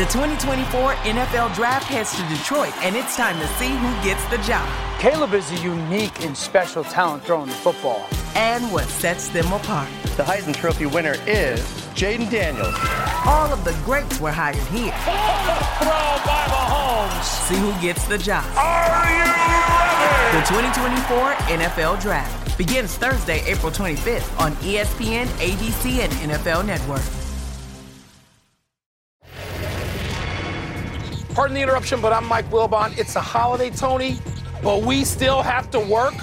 The 2024 NFL Draft heads to Detroit, and it's time to see who gets the job. Caleb is a unique and special talent throwing the football. And what sets them apart. The Heisman Trophy winner is Jaden Daniels. All of the greats were hired here. Throw by Mahomes. See who gets the job. Are you ready? The 2024 NFL Draft begins Thursday, April 25th on ESPN, ABC, and NFL Network. Pardon the interruption, but I'm Mike Wilbon. It's a holiday, Tony, but we still have to work.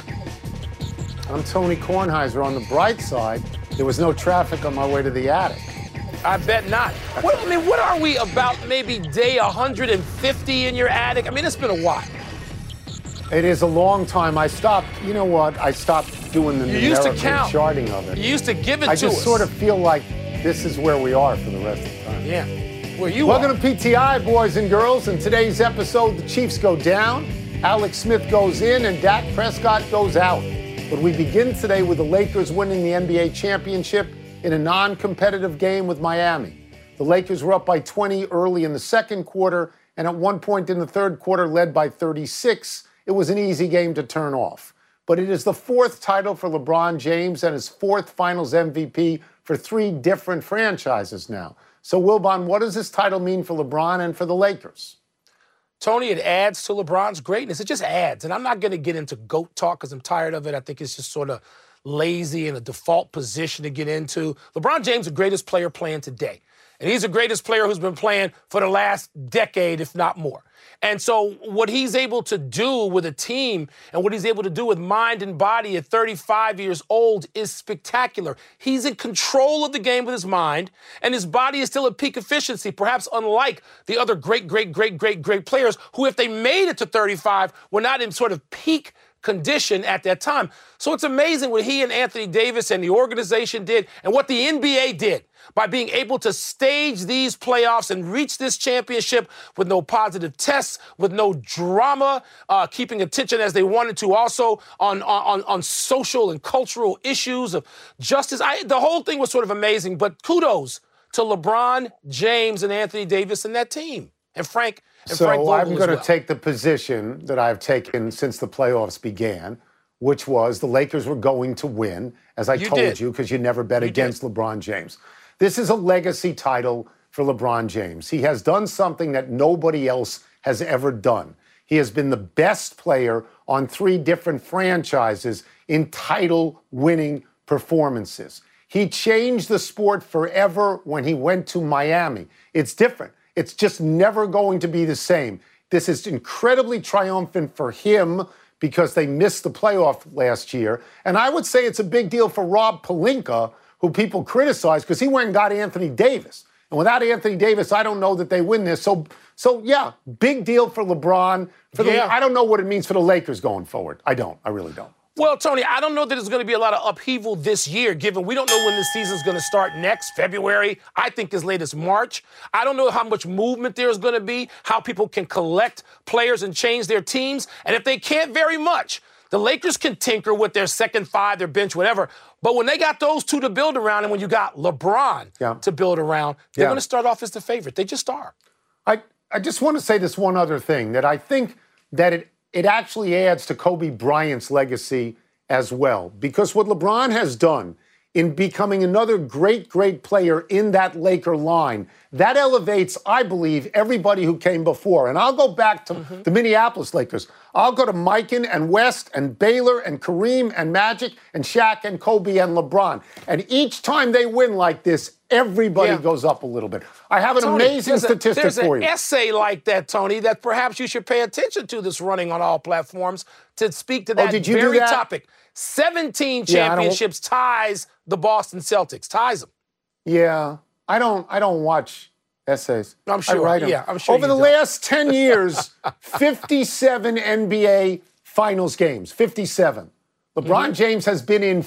I'm Tony Kornheiser. On the bright side, there was no traffic on my way to the attic. I bet not. What are we about maybe day 150 in your attic? I mean, it's been a while. It is a long time. I stopped doing the numerical charting of it. You used to give it to us. I just sort of feel like this is where we are for the rest of the time. Yeah. Where you Welcome to PTI, boys and girls. In today's episode, the Chiefs go down, Alex Smith goes in, and Dak Prescott goes out. But we begin today with the Lakers winning the NBA championship in a non-competitive game with Miami. The Lakers were up by 20 early in the second quarter, and at one point in the third quarter led by 36. It was an easy game to turn off. But it is the fourth title for LeBron James and his fourth Finals MVP for three different franchises now. So, Wilbon, what does this title mean for LeBron and for the Lakers? Tony, it adds to LeBron's greatness. It just adds. And I'm not going to get into GOAT talk because I'm tired of it. I think it's just sort of lazy and a default position to get into. LeBron James is the greatest player playing today. And he's the greatest player who's been playing for the last decade, if not more. And so what he's able to do with a team and what he's able to do with mind and body at 35 years old is spectacular. He's in control of the game with his mind, and his body is still at peak efficiency, perhaps unlike the other great players who, if they made it to 35, were not in sort of peak condition at that time. So it's amazing what he and Anthony Davis and the organization did and what the NBA did by being able to stage these playoffs and reach this championship with no positive tests, with no drama, keeping attention as they wanted to also on social and cultural issues of justice. The whole thing was sort of amazing, but kudos to LeBron James and Anthony Davis and that team. And Frank Vogel I'm going to well. take the position that I've taken since the playoffs began, which was the Lakers were going to win, as I told you, because you never bet against LeBron James. This is a legacy title for LeBron James. He has done something that nobody else has ever done. He has been the best player on three different franchises in title-winning performances. He changed the sport forever when he went to Miami. It's different. It's just never going to be the same. This is incredibly triumphant for him because they missed the playoff last year. And I would say it's a big deal for Rob Pelinka, who people criticize because he went and got Anthony Davis. And without Anthony Davis, I don't know that they win this. So yeah, big deal for LeBron. I don't know what it means for the Lakers going forward. I really don't. Well, Tony, I don't know that there's going to be a lot of upheaval this year, given we don't know when the season's going to start next, February, I think as late as March. I don't know how much movement there's going to be, how people can collect players and change their teams. And if they can't very much, the Lakers can tinker with their second five, their bench, whatever. But when they got those two to build around and when you got LeBron to build around, they're going to start off as the favorite. They just are. I just want to say this one other thing, that I think that it actually adds to Kobe Bryant's legacy as well. Because what LeBron has done in becoming another great player in that Laker line, that elevates, I believe, everybody who came before. And I'll go back to the Minneapolis Lakers. I'll go to Mikan and West and Baylor and Kareem and Magic and Shaq and Kobe and LeBron. And each time they win like this, everybody goes up a little bit. I have an amazing statistic for you. There's an essay like that, Tony, that perhaps you should pay attention to this running on all platforms to speak to that very topic. 17 championships ties the Boston Celtics. Ties them. Yeah. I don't watch essays. I'm sure. I write them. Yeah, I'm sure. Over the last 10 years, 57 NBA Finals games. 57. LeBron James has been in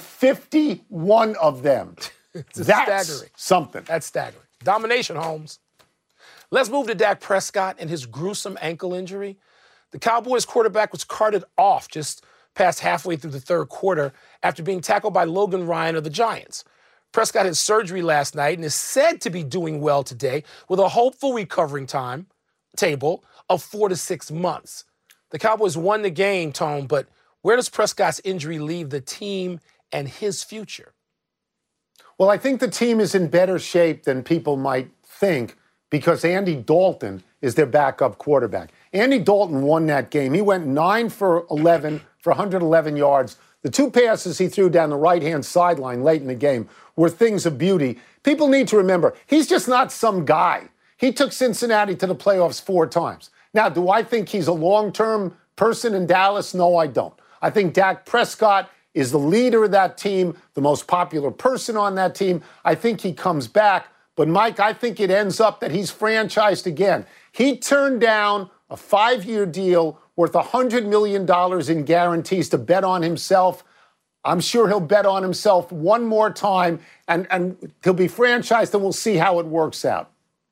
51 of them. That's staggering. Something. That's staggering. Domination, Holmes. Let's move to Dak Prescott and his gruesome ankle injury. The Cowboys quarterback was carted off just past halfway through the third quarter after being tackled by Logan Ryan of the Giants. Prescott had surgery last night and is said to be doing well today with a hopeful recovering table of 4 to 6 months. The Cowboys won the game, Tone, but where does Prescott's injury leave the team and his future? Well, I think the team is in better shape than people might think because Andy Dalton is their backup quarterback. Andy Dalton won that game. He went 9 for 11 for 111 yards. The 2 passes he threw down the right-hand sideline late in the game were things of beauty. People need to remember, he's just not some guy. He took Cincinnati to the playoffs 4 times. Now, do I think he's a long-term person in Dallas? No, I don't. I think Dak Prescott is the leader of that team, the most popular person on that team. I think he comes back. But, Mike, I think it ends up that he's franchised again. He turned down a 5-year deal worth $100 million in guarantees to bet on himself. I'm sure he'll bet on himself one more time, and he'll be franchised, and we'll see how it works out.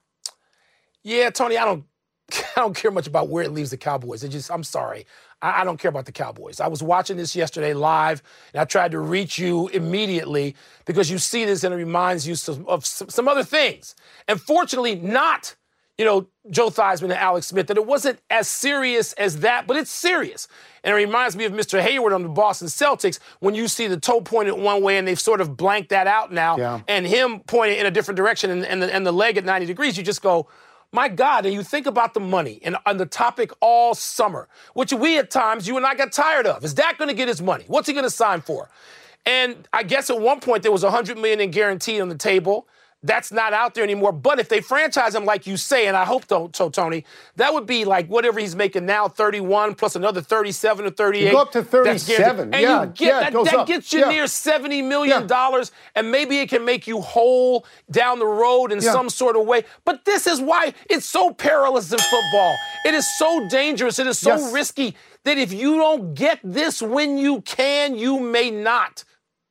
Yeah, Tony, I don't care much about where it leaves the Cowboys. I'm sorry. I don't care about the Cowboys. I was watching this yesterday live, and I tried to reach you immediately because you see this and it reminds you of some other things. And fortunately, not, Joe Theismann and Alex Smith, that it wasn't as serious as that, but it's serious. And it reminds me of Mr. Hayward on the Boston Celtics when you see the toe pointed one way and they've sort of blanked that out now, and him pointing in a different direction and the leg at 90 degrees. You just go, my God, and you think about the money and on the topic all summer, which we at times, you and I got tired of. Is Dak going to get his money? What's he going to sign for? And I guess at one point there was $100 million in guarantee on the table. That's not out there anymore. But if they franchise him like you say, and I hope so, Tony, that would be like whatever he's making now, 31 plus another 37 or 38. You go up to 37. And that gets you near $70 million, and maybe it can make you whole down the road in some sort of way. But this is why it's so perilous in football. It is so dangerous. It is so risky that if you don't get this when you can, you may not.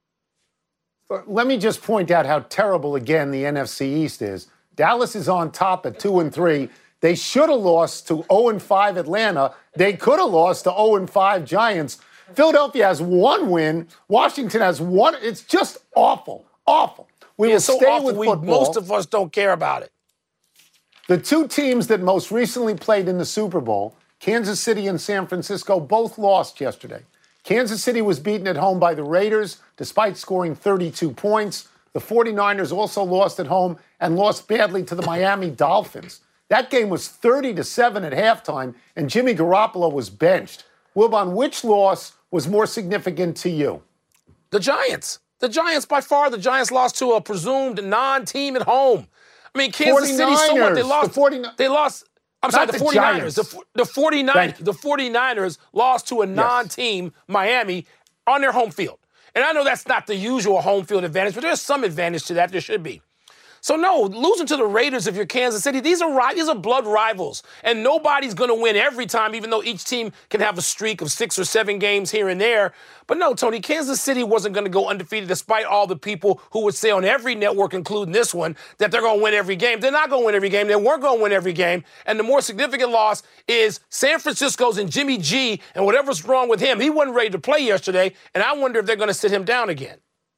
Let me just point out how terrible, again, the NFC East is. Dallas is on top at 2-3. They should have lost to 0-5 Atlanta. They could have lost to 0-5 Giants. Philadelphia has 1 win. Washington has 1. It's just awful, awful. We will stay with football. Most of us don't care about it. The 2 teams that most recently played in the Super Bowl, Kansas City and San Francisco, both lost yesterday. Kansas City was beaten at home by the Raiders despite scoring 32 points. The 49ers also lost at home and lost badly to the Miami Dolphins. That game was 30-7 at halftime, and Jimmy Garoppolo was benched. Wilbon, which loss was more significant to you? The Giants. The Giants, by far, the Giants lost to a presumed non-team at home. I mean, Kansas City, so what? They lost. I'm sorry, the 49ers. The 49ers lost to a non-team, Miami, on their home field. And I know that's not the usual home field advantage, but there's some advantage to that. There should be. So, no, losing to the Raiders if you're Kansas City, these are blood rivals. And nobody's going to win every time, even though each team can have a streak of 6 or 7 games here and there. But no, Tony, Kansas City wasn't going to go undefeated despite all the people who would say on every network, including this one, that they're going to win every game. They're not going to win every game. They weren't going to win every game. And the more significant loss is San Francisco's and Jimmy G and whatever's wrong with him. He wasn't ready to play yesterday, and I wonder if they're going to sit him down again.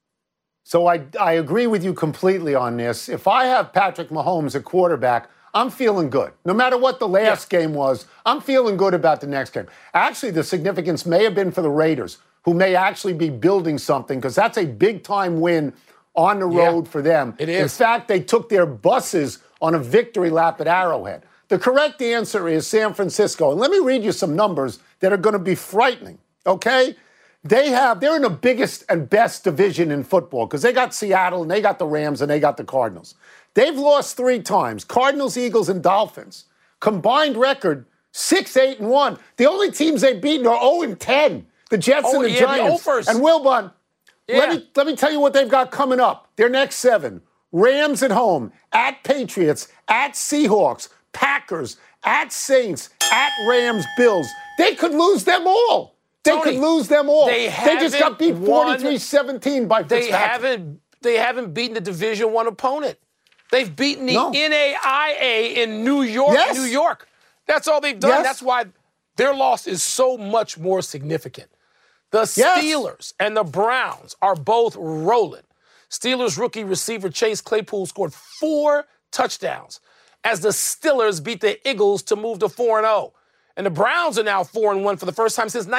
So I agree with you completely on this. If I have Patrick Mahomes at quarterback, I'm feeling good. No matter what the last game was, I'm feeling good about the next game. Actually, the significance may have been for the Raiders, who may actually be building something, because that's a big-time win on the road for them. It is. In fact, they took their buses on a victory lap at Arrowhead. The correct answer is San Francisco. And let me read you some numbers that are going to be frightening, okay? They're in the biggest and best division in football because they got Seattle and they got the Rams and they got the Cardinals. They've lost 3 times, Cardinals, Eagles, and Dolphins. Combined record, 6-8-1. The only teams they've beaten are 0-10, the Jets and the Giants. And Wilbon, let me tell you what they've got coming up. Their next 7, Rams at home, at Patriots, at Seahawks, Packers, at Saints, at Rams, Bills. They could lose them all. They could lose them all. They just got beat 43-17 by Fitzpatrick. They haven't beaten the Division I opponent. They've beaten the NAIA in New York. New York. That's all they've done. That's why their loss is so much more significant. The Steelers and the Browns are both rolling. Steelers rookie receiver Chase Claypool scored 4 touchdowns as the Steelers beat the Eagles to move to 4-0. And the Browns are now 4-1 for the first time since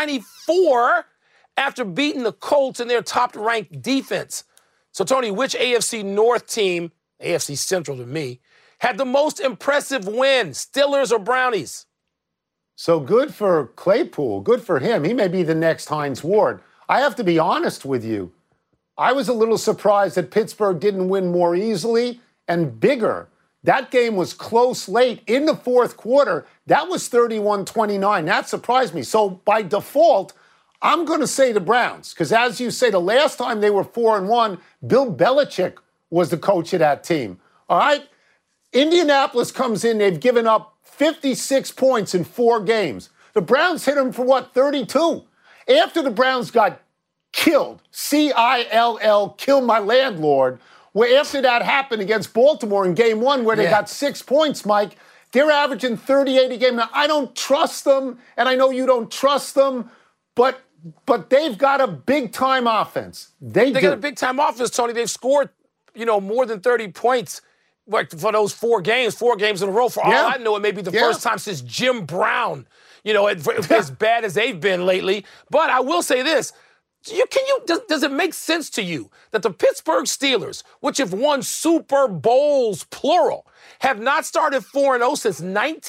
1994 after beating the Colts in their top-ranked defense. So, Tony, which AFC North team, AFC Central to me, had the most impressive win, Steelers or Brownies? So good for Claypool. Good for him. He may be the next Hines Ward. I have to be honest with you. I was a little surprised that Pittsburgh didn't win more easily and bigger. That game was close late in the fourth quarter. That was 31-29. That surprised me. So by default, I'm going to say the Browns. Because as you say, the last time they were 4-1, Bill Belichick was the coach of that team. All right? Indianapolis comes in. They've given up 56 points in 4 games. The Browns hit them for, 32? After the Browns got killed, C-I-L-L, kill my landlord, where after that happened against Baltimore in game 1 where they got 6 points, Mike, they're averaging 38 a game. Now, I don't trust them, and I know you don't trust them, but they've got a big-time offense. They got a big-time offense, Tony. They've scored, more than 30 points for those 4 games in a row. For all I know, it may be the first time since Jim Brown, as bad as they've been lately. But I will say this. Does it make sense to you that the Pittsburgh Steelers, which have won Super Bowls, plural, have not started 4-0 since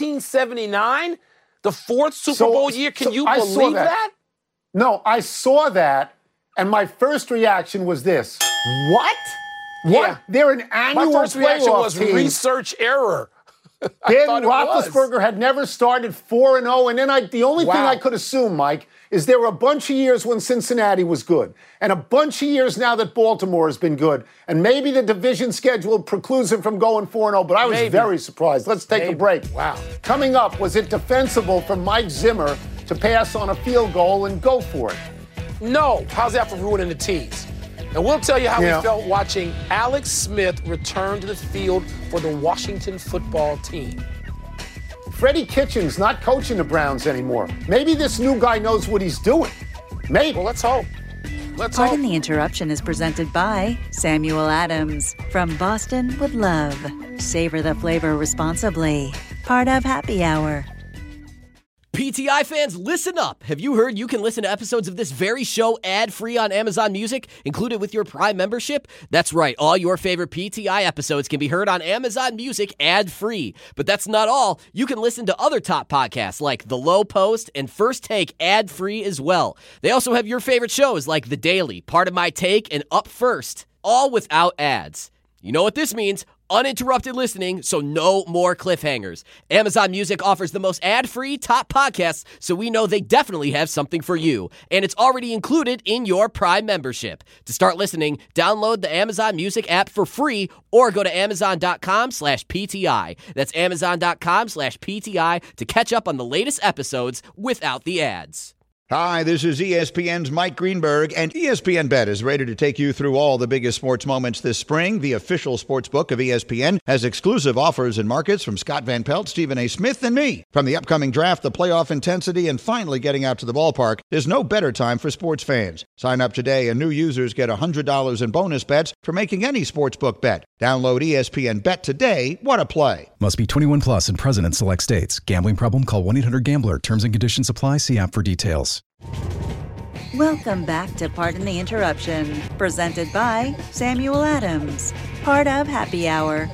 1979, the 4th Super Bowl year? Can you believe that? No, I saw that, and my first reaction was this. What? Yeah. They're an annual My first reaction was team. Research error. Ben Roethlisberger had never started 4-0, and then the only thing I could assume, Mike, is there were a bunch of years when Cincinnati was good, and a bunch of years now that Baltimore has been good, and maybe the division schedule precludes him from going 4-0, but I was very surprised. Let's take a break. Wow. Coming up, was it defensible for Mike Zimmer to pass on a field goal and go for it? No. How's that for ruining the tease? And we'll tell you how we felt watching Alex Smith return to the field for the Washington football team. Freddie Kitchens not coaching the Browns anymore. Maybe this new guy knows what he's doing. Maybe. Well, let's hope. Pardon the Interruption is presented by Samuel Adams. From Boston with love. Savor the flavor responsibly. Part of Happy Hour. PTI fans, listen up. Have you heard you can listen to episodes of this very show ad-free on Amazon Music, included with your Prime membership? That's right. All your favorite PTI episodes can be heard on Amazon Music ad-free. But that's not all. You can listen to other top podcasts like The Low Post and First Take ad-free as well. They also have your favorite shows like The Daily, Part of My Take, and Up First, all without ads. You know what this means? Uninterrupted listening, so no more cliffhangers. Amazon Music offers the most ad-free top podcasts, so we know they definitely have something for you. And it's already included in your Prime membership. To start listening, download the Amazon Music app for free or go to Amazon.com/PTI. That's Amazon.com/PTI to catch up on the latest episodes without the ads. Hi, this is ESPN's Mike Greenberg, and ESPN Bet is ready to take you through all the biggest sports moments this spring. The official sports book of ESPN has exclusive offers and markets from Scott Van Pelt, Stephen A. Smith, and me. From the upcoming draft, the playoff intensity, and finally getting out to the ballpark, there's no better time for sports fans. Sign up today, and new users get $100 in bonus bets for making any sportsbook bet. Download ESPN Bet today. What a play. Must be 21 plus and present in select states. Gambling problem? Call 1-800-GAMBLER. Terms and conditions apply. See app for details. Welcome back to Pardon the Interruption, presented by Samuel Adams, part of Happy Hour.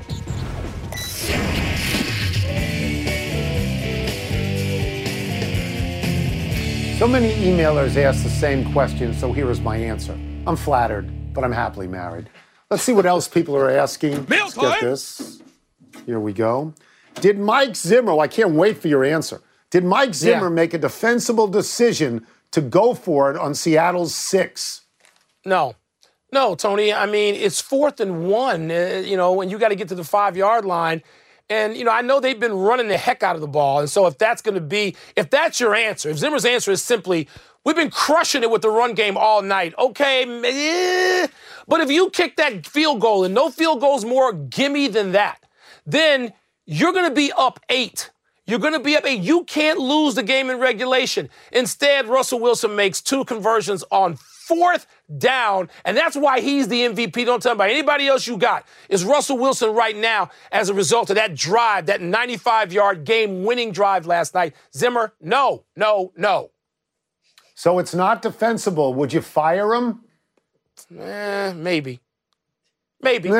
So many emailers ask the same question, so here is my answer. I'm flattered, but I'm happily married. Let's see what else people are asking. Let's get this. Here we go. Did Mike Zimmer, I can't wait for your answer. Did Mike Zimmer make a defensible decision to go for it on Seattle's 6? No, Tony. I mean, it's 4th and 1, and you got to get to the 5-yard line. And, I know they've been running the heck out of the ball. And so if that's your answer, if Zimmer's answer is simply, we've been crushing it with the run game all night, okay, but if you kick that field goal, and no field goal's more gimme than that, then you're going to be up 8. You're going to be up 8. You can't lose the game in regulation. Instead, Russell Wilson makes 2 conversions on 4th down, and that's why he's the MVP. Don't tell me anybody else you got. Is Russell Wilson right now as a result of that drive, that 95-yard game-winning drive last night? Zimmer, no. So it's not defensible. Would you fire him? Maybe. Maybe.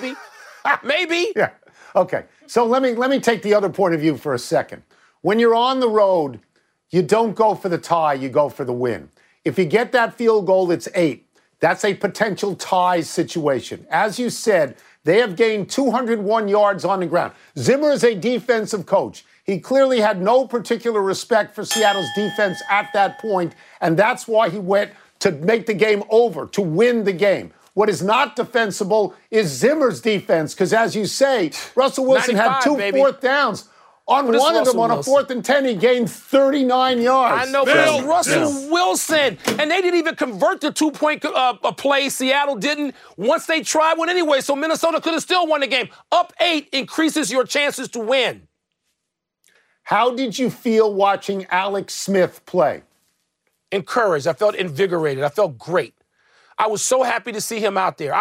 Yeah. Okay. So let me take the other point of view for a second. When you're on the road, you don't go for the tie, you go for the win. If you get that field goal, it's 8. That's a potential tie situation. As you said, they have gained 201 yards on the ground. Zimmer is a defensive coach. He clearly had no particular respect for Seattle's defense at that point, and that's why he went to make the game over, to win the game. What is not defensible is Zimmer's defense, because as you say, Russell Wilson had 2 fourth downs. On one of them, on a 4th and 10, he gained 39 yards. I know, but it's Russell Wilson. And they didn't even convert the 2-point play. Seattle didn't once they tried one anyway, so Minnesota could have still won the game. Up 8 increases your chances to win. How did you feel watching Alex Smith play? Encouraged. I felt invigorated. I felt great. I was so happy to see him out there.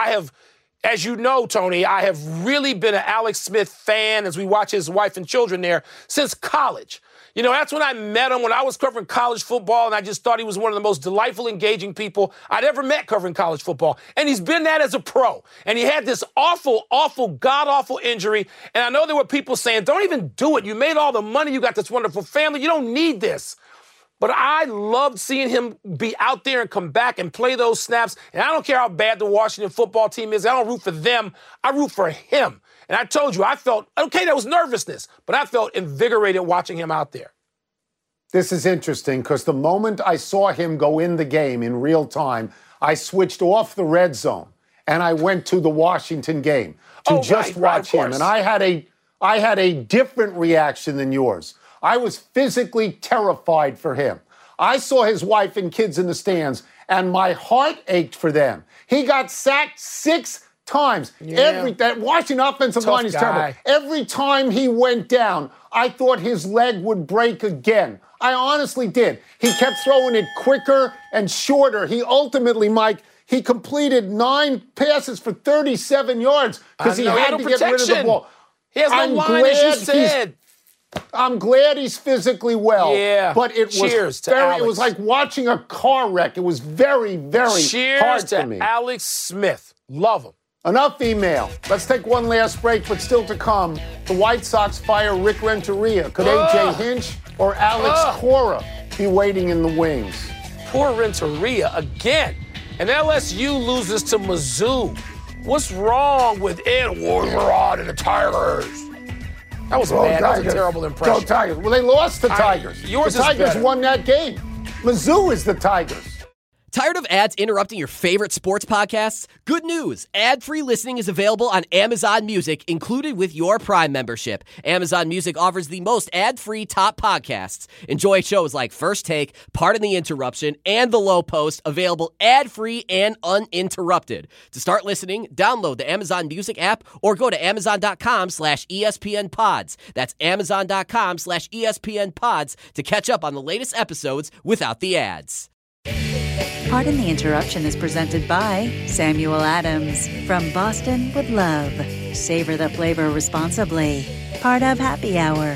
As you know, Tony, I have really been an Alex Smith fan as we watch his wife and children there since college. You know, that's when I met him, when I was covering college football, and I just thought he was one of the most delightful, engaging people I'd ever met covering college football. And he's been that as a pro. And he had this awful, god-awful injury. And I know there were people saying, don't even do it. You made all the money. You got this wonderful family. You don't need this. But I loved seeing him be out there and come back and play those snaps. And I don't care how bad the Washington football team is. I don't root for them. I root for him. And I told you, I felt, okay, there was nervousness, but I felt invigorated watching him out there. This is interesting because the moment I saw him go in the game in real time, I switched off the red zone and I went to the Washington game to watch him. And I had a different reaction than yours. I was physically terrified for him. I saw his wife and kids in the stands, and my heart ached for them. He got sacked 6 times. Yeah. That Washington offensive line is terrible. Every time he went down, I thought his leg would break again. I honestly did. He kept throwing it quicker and shorter. He ultimately, Mike, he completed 9 passes for 37 yards because he had to get rid of the ball. He has no line, as you said. I'm glad he's physically well. Yeah. But it was like watching a car wreck. It was very, very hard for me. Alex Smith. Love him. Enough email. Let's take one last break, but still to come, the White Sox fire Rick Renteria. Could A.J. Hinch or Alex Cora be waiting in the wings? Poor Renteria again. And LSU loses to Mizzou. What's wrong with Ed Orgeron and the Tigers? That was bad. That was a terrible impression. Go Tigers. Well, they lost the Tigers. The Tigers won that game. Mizzou is the Tigers. Tired of ads interrupting your favorite sports podcasts? Good news! Ad-free listening is available on Amazon Music, included with your Prime membership. Amazon Music offers the most ad-free top podcasts. Enjoy shows like First Take, Pardon the Interruption, and The Low Post, available ad-free and uninterrupted. To start listening, download the Amazon Music app or go to amazon.com/ESPN Pods. That's amazon.com/ESPN Pods to catch up on the latest episodes without the ads. Pardon the Interruption is presented by Samuel Adams from Boston with Love. Savor the flavor responsibly. Part of Happy Hour.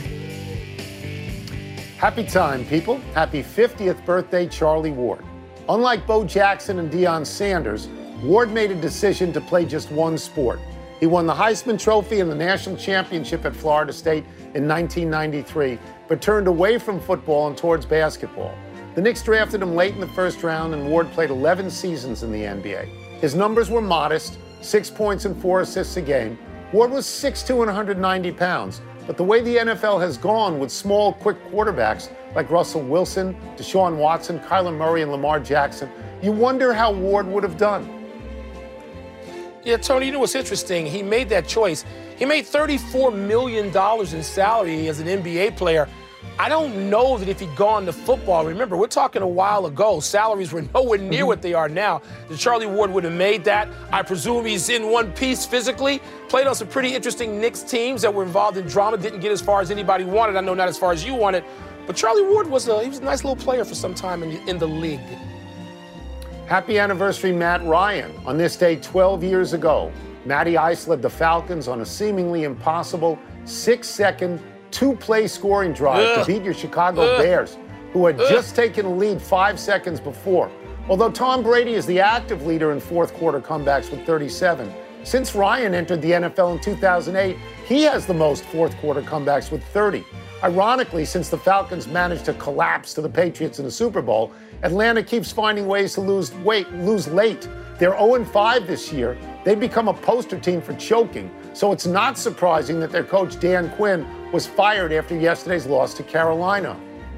Happy time, people. Happy 50th birthday, Charlie Ward. Unlike Bo Jackson and Deion Sanders, Ward made a decision to play just one sport. He won the Heisman Trophy and the national championship at Florida State in 1993, but turned away from football and towards basketball. The Knicks drafted him late in the first round, and Ward played 11 seasons in the NBA. His numbers were modest, 6 points and 4 assists a game. Ward was 6'2" and 190 pounds, but the way the NFL has gone with small, quick quarterbacks like Russell Wilson, Deshaun Watson, Kyler Murray, and Lamar Jackson, you wonder how Ward would have done. Yeah, Tony, you know what's interesting? He made that choice. He made $34 million in salary as an NBA player. I don't know that if he'd gone to football, remember, we're talking a while ago, salaries were nowhere near what they are now. That Charlie Ward would have made that. I presume he's in one piece physically. Played on some pretty interesting Knicks teams that were involved in drama. Didn't get as far as anybody wanted. I know not as far as you wanted. But Charlie Ward was a nice little player for some time in the league. Happy anniversary, Matt Ryan. On this day 12 years ago, Matty Ice led the Falcons on a seemingly impossible 6-second, 2-play scoring drive to beat your Chicago Bears, who had just taken a lead 5 seconds before. Although Tom Brady is the active leader in fourth quarter comebacks with 37, since Ryan entered the NFL in 2008, he has the most fourth quarter comebacks with 30. Ironically, since the Falcons managed to collapse to the Patriots in the Super Bowl, Atlanta keeps finding ways to lose late. They're 0-5 this year. They've become a poster team for choking, so it's not surprising that their coach Dan Quinn was fired after yesterday's loss to Carolina.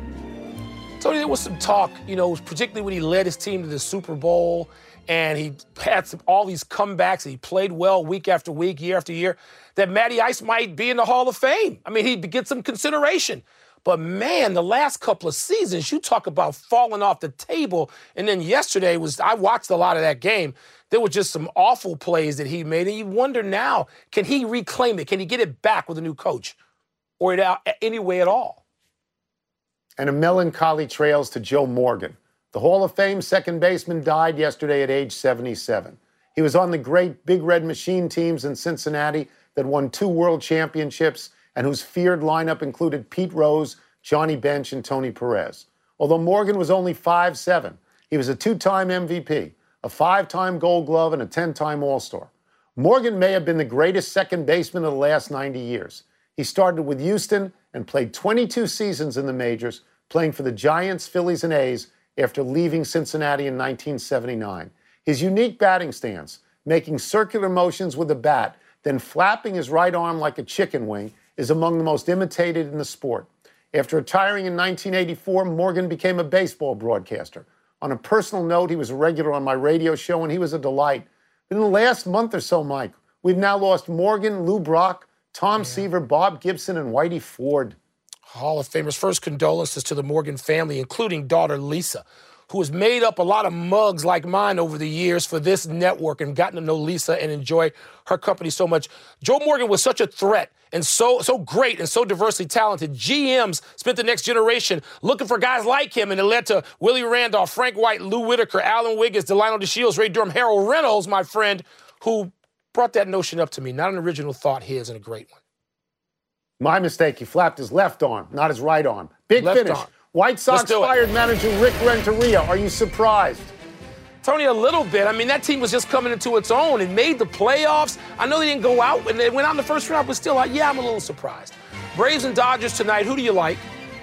Tony, there was some talk, particularly when he led his team to the Super Bowl and he had all these comebacks and he played well week after week, year after year, that Matty Ice might be in the Hall of Fame. I mean, he'd get some consideration. But, man, the last couple of seasons, you talk about falling off the table. And then yesterday I watched a lot of that game. There were just some awful plays that he made. And you wonder now, can he reclaim it? Can he get it back with a new coach? Or any way at all? And a melancholy trails to Joe Morgan. The Hall of Fame second baseman died yesterday at age 77. He was on the great Big Red Machine teams in Cincinnati that won 2 world championships and whose feared lineup included Pete Rose, Johnny Bench, and Tony Perez. Although Morgan was only 5'7", he was a 2-time MVP, a 5-time Gold Glove, and a 10-time All-Star. Morgan may have been the greatest second baseman of the last 90 years. He started with Houston and played 22 seasons in the majors, playing for the Giants, Phillies, and A's after leaving Cincinnati in 1979. His unique batting stance, making circular motions with the bat, then flapping his right arm like a chicken wing, is among the most imitated in the sport. After retiring in 1984, Morgan became a baseball broadcaster. On a personal note, he was a regular on my radio show, and he was a delight. But in the last month or so, Mike, we've now lost Morgan, Lou Brock, Tom Seaver, Bob Gibson, and Whitey Ford. Hall of Famers. First condolences to the Morgan family, including daughter Lisa, who has made up a lot of mugs like mine over the years for this network and gotten to know Lisa and enjoy her company so much. Joe Morgan was such a threat and so great and so diversely talented. GMs spent the next generation looking for guys like him, and it led to Willie Randolph, Frank White, Lou Whitaker, Alan Wiggins, Delino DeShields, Ray Durham, Harold Reynolds, my friend, who brought that notion up to me. Not an original thought, his, and a great one. My mistake. He flapped his left arm, not his right arm. Big left finish. arm. White Sox fired manager Rick Renteria. Are you surprised? Tony, a little bit. I mean, that team was just coming into its own and made the playoffs. I know they didn't go out, and they went out in the first round, but still, I'm a little surprised. Braves and Dodgers tonight. Who do you like?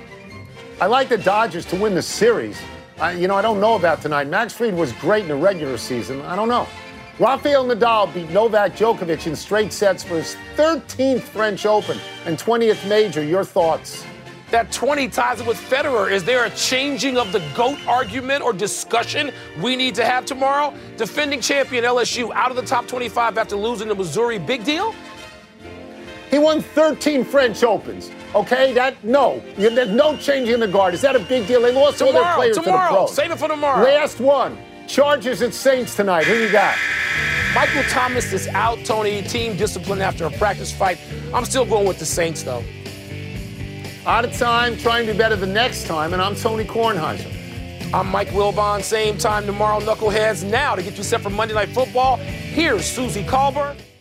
I like the Dodgers to win the series. I don't know about tonight. Max Fried was great in the regular season. I don't know. Rafael Nadal beat Novak Djokovic in straight sets for his 13th French Open and 20th major. Your thoughts? That 20 ties it with Federer. Is there a changing of the GOAT argument or discussion we need to have tomorrow? Defending champion LSU out of the top 25 after losing to Missouri. Big deal? He won 13 French Opens. Okay, there's no changing the guard. Is that a big deal? They lost all their players to the pros. Save it for tomorrow. Last one. Chargers at Saints tonight. Who you got? Michael Thomas is out, Tony. Team discipline after a practice fight. I'm still going with the Saints, though. Out of time, trying to be better the next time, and I'm Tony Kornheiser. I'm Mike Wilbon. Same time tomorrow, Knuckleheads. Now, to get you set for Monday Night Football, here's Susie Colbert.